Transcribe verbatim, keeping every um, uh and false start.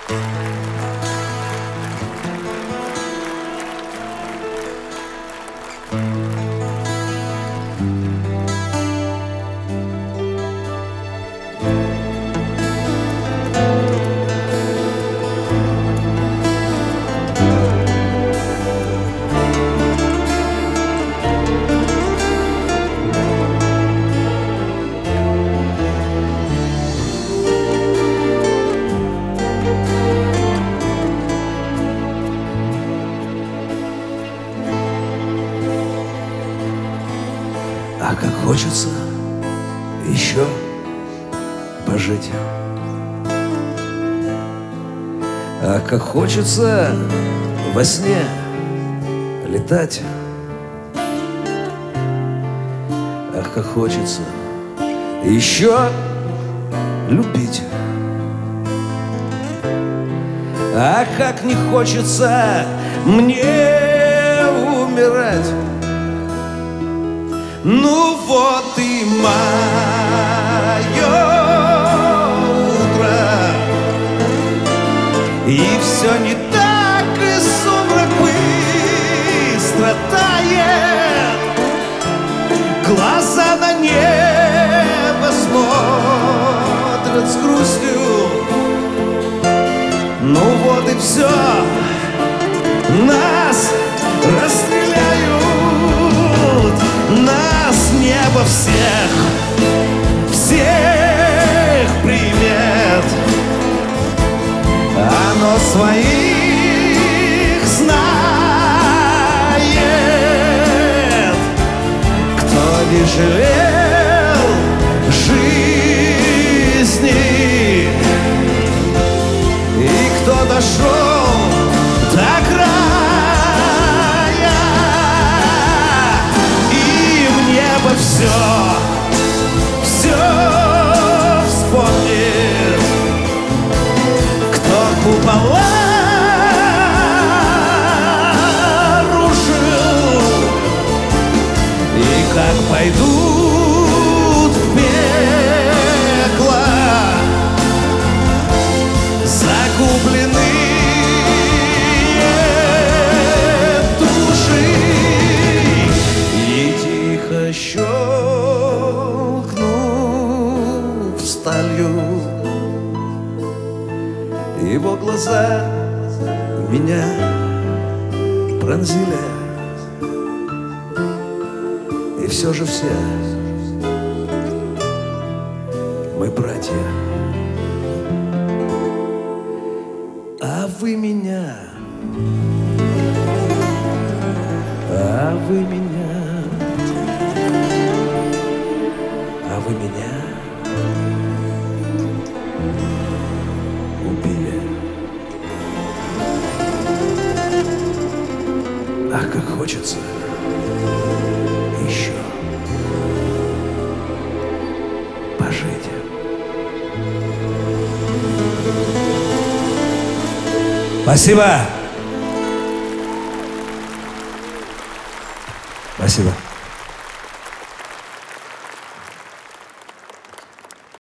А как хочется еще пожить. А как хочется во сне летать. Ах, как хочется еще любить. А как не хочется мне умирать. Ну вот и мое утро, и все не так, и сумрак быстро тает. Глаза на небо смотрят с грустью. Ну вот и все, нас расстреляют, нас небо всех, всех примет. Оно своих знает, кто не жалел жизни и кто дошел до края, и в небо все, все вспомнит, кто купола рушил, и как пойдут в пекло загубленные души. И тихо щелкнув сталью, его глаза меня пронзили. И все же все мы братья. А вы меня, а вы меня, а вы меня убили. Ах, как хочется еще пожить. Спасибо. Спасибо.